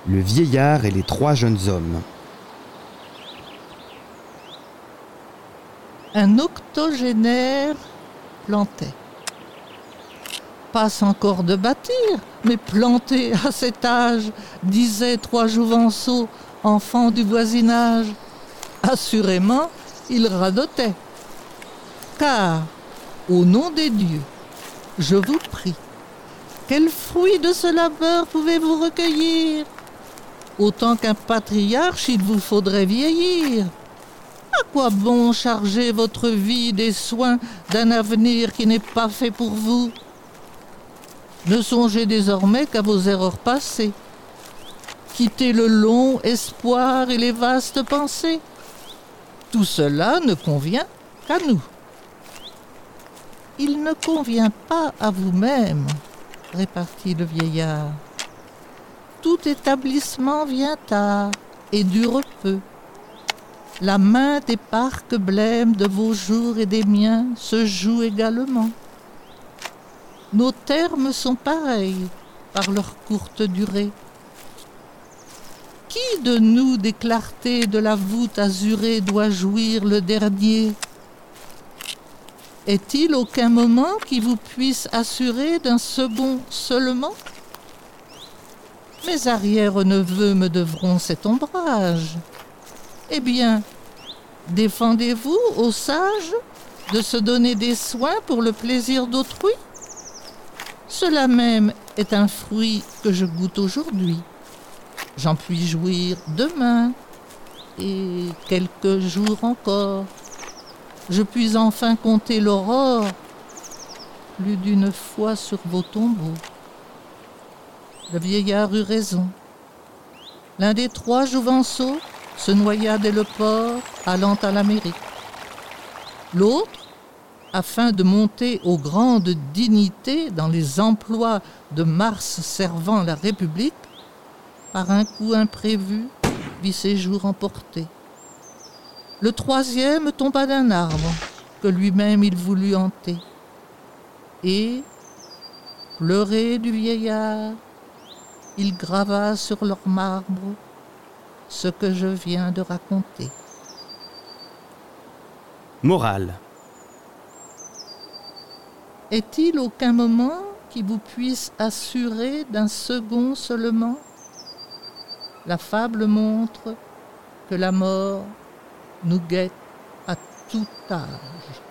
Le vieillard et les 3 jeunes hommes. Un octogénaire plantait. Passe encore de bâtir, mais planter à cet âge, disaient 3 jouvenceaux, enfants du voisinage. Assurément, il radotait. Car, au nom des dieux, je vous prie, quel fruit de ce labeur pouvez-vous recueillir? Autant qu'un patriarche, il vous faudrait vieillir. À quoi bon charger votre vie des soins d'un avenir qui n'est pas fait pour vous? Ne songez désormais qu'à vos erreurs passées. Quittez le long espoir et les vastes pensées. Tout cela ne convient qu'à nous. Il ne convient pas à vous-même, répartit le vieillard. Tout établissement vient tard et dure peu. La main des parcs blêmes de vos jours et des miens se joue également. Nos termes sont pareils par leur courte durée. Qui de nous des clartés de la voûte azurée doit jouir le dernier? Est-il aucun moment qui vous puisse assurer d'un second seulement? Mes arrière-neveux me devront cet ombrage. Eh bien, défendez-vous aux sages de se donner des soins pour le plaisir d'autrui? Cela même est un fruit que je goûte aujourd'hui. J'en puis jouir demain et quelques jours encore. Je puis enfin compter l'aurore plus d'une fois sur vos tombeaux. Le vieillard eut raison. L'un des 3 jouvenceaux se noya dès le port, allant à l'Amérique. L'autre, afin de monter aux grandes dignités dans les emplois de Mars servant la République, par un coup imprévu, vit ses jours emportés. Le 3e tomba d'un arbre que lui-même il voulut hanter. Et, pleuré du vieillard, il grava sur leur marbre ce que je viens de raconter. Morale. Est-il aucun moment qui vous puisse assurer d'un second seulement? La fable montre que la mort nous guette à tout âge.